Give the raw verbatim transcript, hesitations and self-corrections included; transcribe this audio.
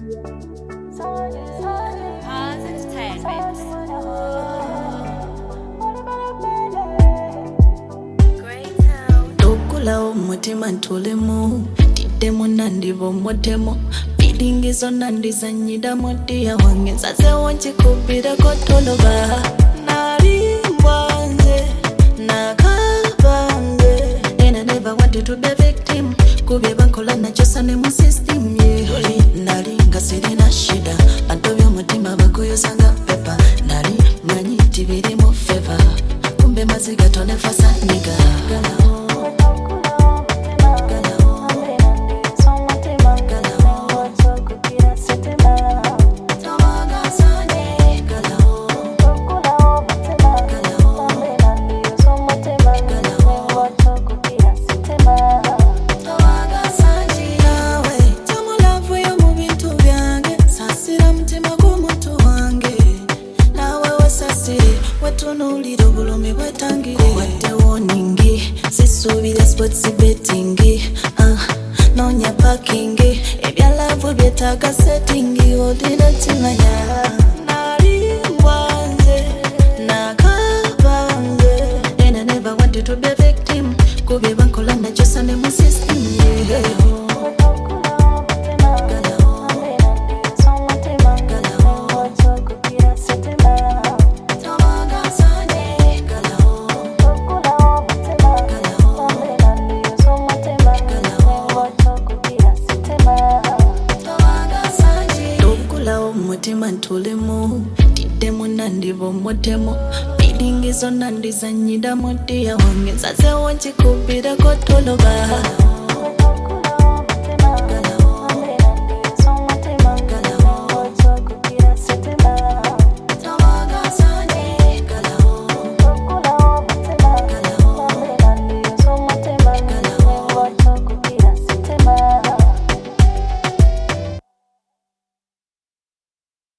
Pause Entertainment. Great Town. Dokula umutima ntulemu Tidemo nandivo motemo Feeling izo nandiza nyida motia wange Zaze wanchi kubira kotoloba Nari mwanze Nakabanze And I never wanted to be a victim Kube bankola na chosa ne mu system yeah. Nari ngasiri na shida Antobyo mutima bakuyo sanga pepa Nari manyi tibiri mo favor Kumbe maziga tone fasa niga Gala Tunuliro bulome bwetangire Wate warningi Sisubira sports bettingi uh, Nonya parkingi Ebya love byetaga settingi Odina timanya Nari mwanze Nakabanze And I never wanted to be a victim Kube bankola na chosa ne mu system yeah. Mutima ntulemu Tidemo nandivo motemo Feeling izo nandiza nyida motia wange Zaze wanchi kubira kotoloba